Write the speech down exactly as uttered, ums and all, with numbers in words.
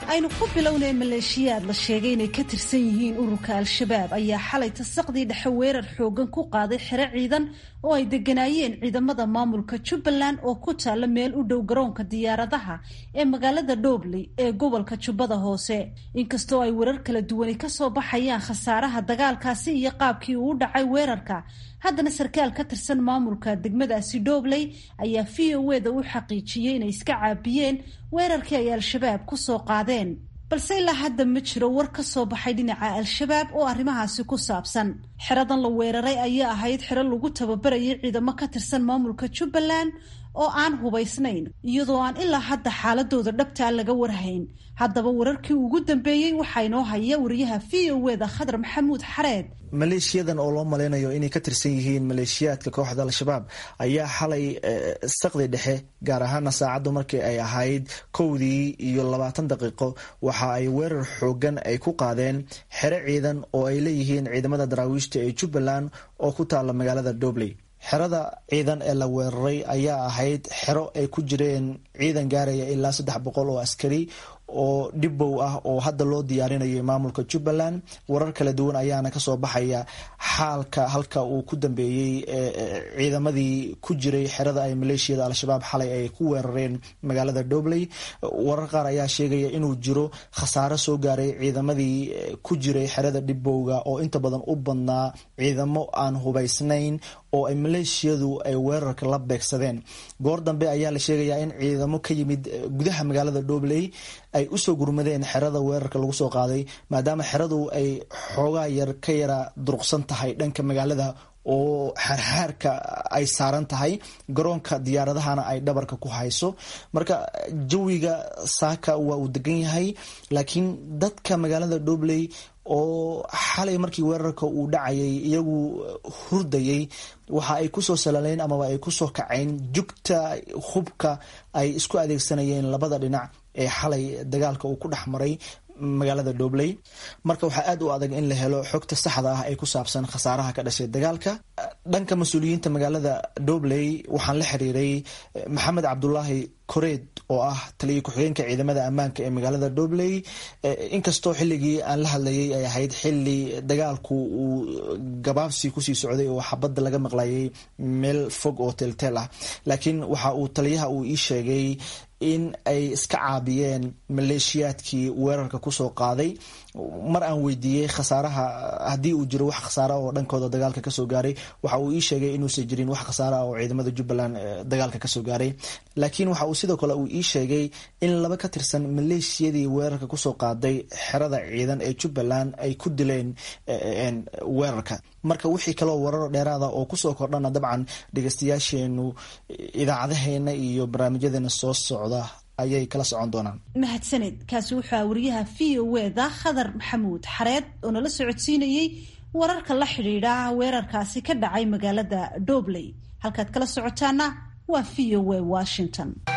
aynu ku bilownay maleeshiyaad la sheegay inay ka tirsan yihiin ururka al-shabaab ayaa xalay tasaqdii dhexe weerar xoogan ku qaaday xero ciidan oo ay deganaayeen ciidamada maamulka Jubbaland oo ku taala meel u dhow garoonka diyaaradaha ee magaalada Dhobley ee gobolka Jubbada Hoose. Inkastoo ay warar kala duwan ka soo baxayaan khasaaraha dagaalkaasi iyo qaabkii uu u dhacay weerarka, haddana sarkaal ka tirsan maamulka degmadaasi Dhobley ayaa V O A da u xaqiijiyay inay iska caabiyeen weerarkii ay al-shabaab ku soo qaadeen, balse ilaa hadda ma jiro war ka soo baxay dhinaca al-shabaab oo arrimahaasi ku saabsan. Xeradan la weeraray ayaa ahayd xero lagu tababarayay ciidamo ka tirsan maamulka Jubbaland oo aan hubaysnayn, iyadoo aan ilaa hadda xaaladooda dhabtaa laga warhayn. Haddaba wararkii ugu dambeeyey waxaa inoo haya wariyaha V O A da Khadar Maxamuud Xareed. maleeshiyadan oo loo maleynayo inay ka tirsan yihiin maleeshiyaadka kooxda al-shabaab ayaa xalay saqdi dhexe gaar ahaana saacaddu markii ay ahayd kowdii iyo labaatan daqiiqo waxa ay weerar xoogan ay ku qaadeen xero ciidan oo ay leeyihiin ciidamada daraawiishta ee Jubbaland oo ku taala magaalada Dhobley. xerada ciidan ee la weeraray ayaa ahayd xero ay ku jireen ciidan gaaraya ilaa saddex boqol oo askari oo dhibow ah oo hadda loo diyaarinayo maamulka Jubbaland. warar kala duwan ayaana ka soo baxaya xaalka halka uu ku dambeeyay ciidamadii ku jiray xerada ay maleeshiyada al-shabaab xalay ay ku weerareen magaalada Dhobley. warar qaar ayaa sheegaya inuu jiro khasaare soo gaaray ciidamadii ku jiray xerada dhibowga oo inta badan u badnaa ciidamo aan hubaysnayn oo ay maleeshiyadu ay weerarka la beegsadeen. goor dambe ayaa la sheegayaa in ciidamo ka yimid gudaha magaalada Dhobley ay u soo gurmadeen xerada weerarka lagu soo qaaday, maadaama xeradu ay xoogaa yar ka yara durugsan tahay dhanka magaalada oo xarxaarka ay saaran tahay, garoonka diyaaradahana ay dhabarka ku hayso. marka jawiga saaka waa uu degan yahay, laakiin dadka magaalada Dhobley oo xalay markii weerarka uu dhacayay iyagu hurdayay waxa ay kusoo salaleen amaba ay kusoo kaceen jugta hubka ay isku adeegsanayeen labada dhinac ee xalay dagaalka uu ku dhex maray magaalada Dhobley. marka waxaa aad u adag in la helo xogta saxda ah ee ku saabsan khasaaraha ka dhashay dagaalka. dhanka mas-uuliyiinta magaalada Dhobley waxaan la xiriiray Maxamed Cabdulaahi Koreed oo ah taliye ku-xigeenka ciidamada ammaanka ee magaalada Dhobley. inkastoo xilligii aan la hadlayay ay ahayd xilli dagaalku uu gabaabsi kusii socday oo xabadda laga maqlayay meel fog oo teelteel ah, laakiin waxa uu taliyaha uu ii sheegay in ay iska caabiyeen maleeshiyaadkii weerarka kusoo qaaday. mar aan weydiiyey khasaaraha haddii uu jiro wax khasaara oo dhankooda dagaalka kasoo gaaray, waxa uu ii sheegay inuusan jirin wax khasaara oo ciidamada Jubbaland dagaalka kasoo gaaray, laakiin waxa uu sidoo kale uu ii sheegay in laba ka tirsan maleeshiyadii weerarka kusoo qaaday xerada ciidan ee Jubbaland ay ku dileen weerarka. marka wixii kaloo warar dheeraada oo kusoo kordhana dabcan dhegeystayaasheenu idaacadaheena iyo barnaamijyadeena soo socda ayay kala socon doonaan. mahadsaned. kaasi wuxuu wariyaha V O A da Khadar Maxamuud Xareed oo nala socodsiinayay wararka la xidhiidha weerarkaasi ka dhacay magaalada Dhobley. halkaad kala socotaana waa V O A Washington.